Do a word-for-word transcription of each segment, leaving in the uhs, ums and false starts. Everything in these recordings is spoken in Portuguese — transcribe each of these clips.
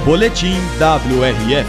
Boletim W R F.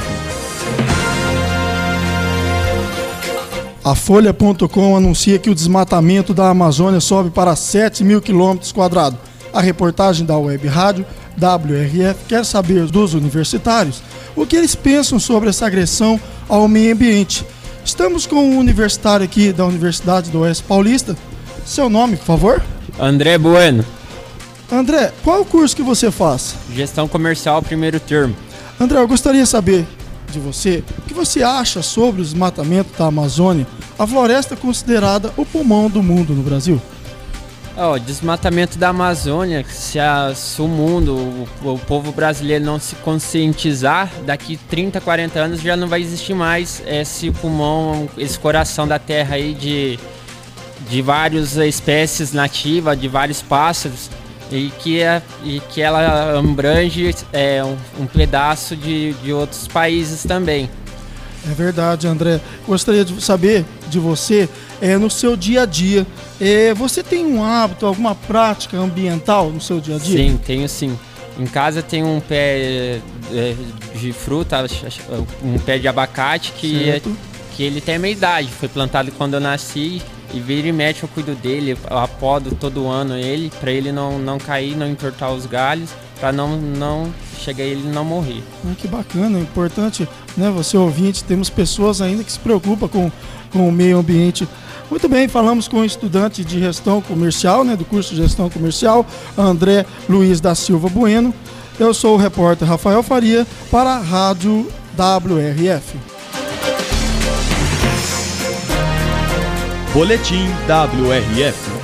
A Folha ponto com anuncia que o desmatamento da Amazônia sobe para sete mil quilômetros quadrados. A reportagem da Web Rádio W R F quer saber dos universitários o que eles pensam sobre essa agressão ao meio ambiente. Estamos com um universitário aqui da Universidade do Oeste Paulista. Seu nome, por favor? André Bueno. André, qual o curso que você faz? Gestão comercial, primeiro termo. André, eu gostaria de saber de você o que você acha sobre o desmatamento da Amazônia, a floresta é considerada o pulmão do mundo no Brasil. O desmatamento da Amazônia, se, a, se o mundo, o, o povo brasileiro não se conscientizar, daqui trinta, quarenta anos já não vai existir mais esse pulmão, esse coração da terra aí de, de várias espécies nativas, de vários pássaros, e que, é, e que ela abrange é, um, um pedaço de, de outros países também. É verdade, André. Gostaria de saber de você, é, no seu dia a dia, é, você tem um hábito, alguma prática ambiental no seu dia a dia? Sim, tenho sim. Em casa tem um pé é, de fruta, um pé de abacate que, é, que ele tem a minha idade. Foi plantado quando eu nasci e vira e mexe eu cuido dele, eu apodo todo ano ele, para ele não, não cair, não entortar os galhos, para não, não chegar ele não morrer. Hum, que bacana, é importante, né, você ouvinte, temos pessoas ainda que se preocupam com, com o meio ambiente. Muito bem, falamos com o estudante de gestão comercial, né, do curso de gestão comercial, André Luiz da Silva Bueno. Eu sou o repórter Rafael Faria para a Rádio W R F. Boletim W R F.